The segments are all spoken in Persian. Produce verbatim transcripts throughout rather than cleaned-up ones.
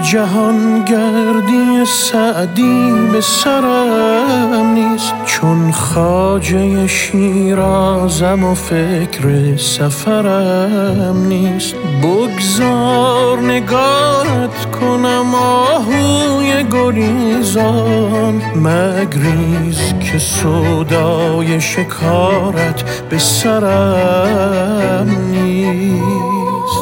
جهان گردی سعدی به سرم نیست، چون خواجه شیرازم و فکر سفرم نیست. بگذار نگارت کنم آهوی گریزان، مگریز که سودای شکارت به سرم نیست.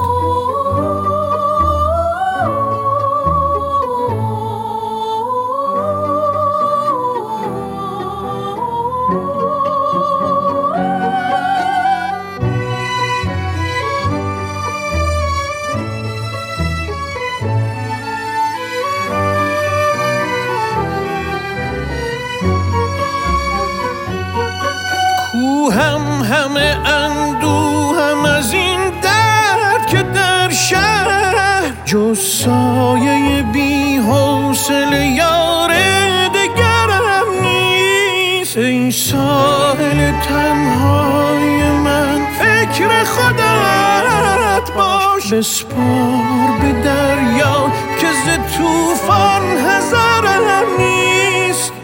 کوهم همه اندوهم از این درد که در شهر جز سایه بی حوصله یار دگرم نیست. ای ساحل تنهای من فکر خودت باش، بسپار به دریا که ز طوفان حذرم نیست.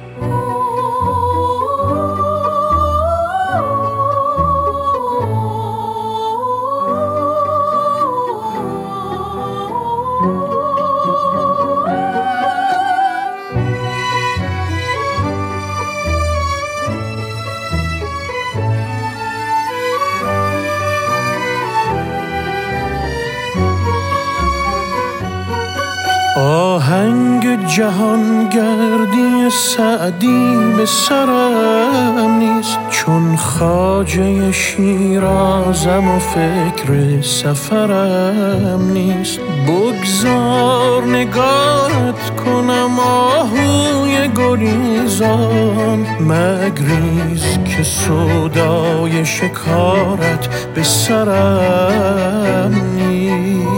آهنگ جهان گردی سعدی به سرم نیست، چون خواجه شیرازم و فکر سفرم نیست. بگذار نگارت کنم آهوی گریزان، مگریز که سودای شکارت به سرم نیست.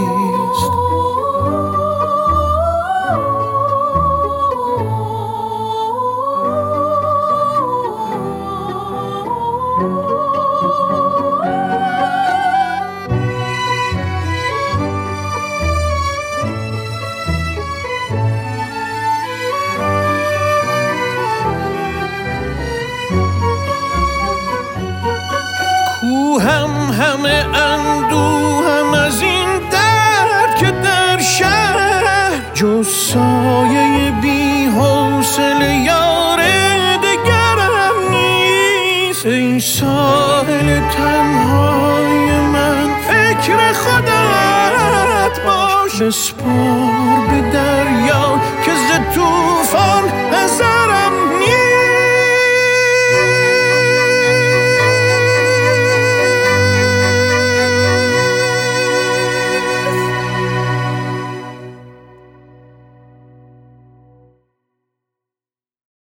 کوهم همه اندوهم از این درد که در شهر جز سایه بی حوصله یار دگرم نیست. ای ساحل تنهای من فکر خودت باش، بسپار به دریا